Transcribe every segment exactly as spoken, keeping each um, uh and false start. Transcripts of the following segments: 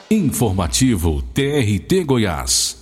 Informativo T R T Goiás.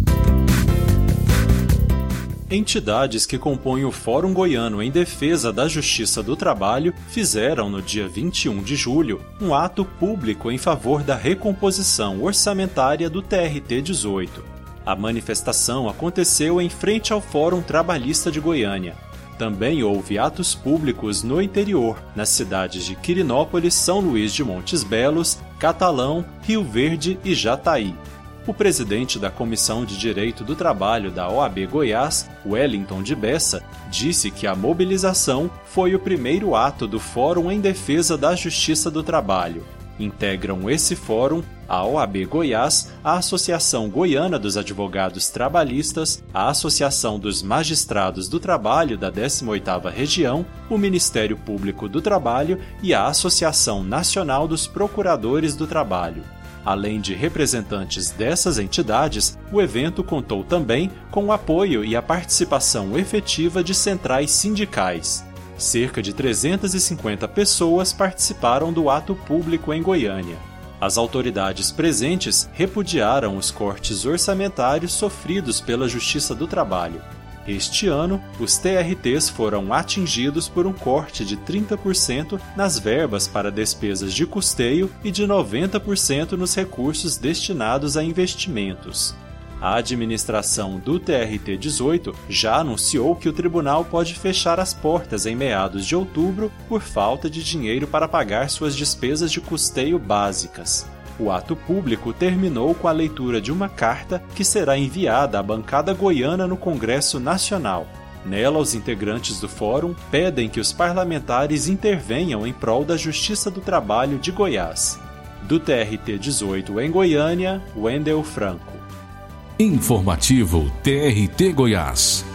Entidades que compõem o Fórum Goiano em Defesa da Justiça do Trabalho fizeram, no dia vinte e um de julho, um ato público em favor da recomposição orçamentária do T R T dezoito. A manifestação aconteceu em frente ao Fórum Trabalhista de Goiânia. Também houve atos públicos no interior, nas cidades de Quirinópolis, São Luís de Montes Belos, Catalão, Rio Verde e Jataí. O presidente da Comissão de Direito do Trabalho da O A B Goiás, Wellington de Bessa, disse que a mobilização foi o primeiro ato do Fórum em Defesa da Justiça do Trabalho. Integram esse fórum a O A B Goiás, a Associação Goiana dos Advogados Trabalhistas, a Associação dos Magistrados do Trabalho da décima oitava Região, o Ministério Público do Trabalho e a Associação Nacional dos Procuradores do Trabalho. Além de representantes dessas entidades, o evento contou também com o apoio e a participação efetiva de centrais sindicais. Cerca de trezentas e cinquenta pessoas participaram do ato público em Goiânia. As autoridades presentes repudiaram os cortes orçamentários sofridos pela Justiça do Trabalho. Este ano, os T R Ts foram atingidos por um corte de trinta por cento nas verbas para despesas de custeio e de noventa por cento nos recursos destinados a investimentos. A administração do T R T dezoito já anunciou que o tribunal pode fechar as portas em meados de outubro por falta de dinheiro para pagar suas despesas de custeio básicas. O ato público terminou com a leitura de uma carta que será enviada à bancada goiana no Congresso Nacional. Nela, os integrantes do fórum pedem que os parlamentares intervenham em prol da Justiça do Trabalho de Goiás. Do T R T dezoito em Goiânia, Wendel Franco. Informativo T R T Goiás.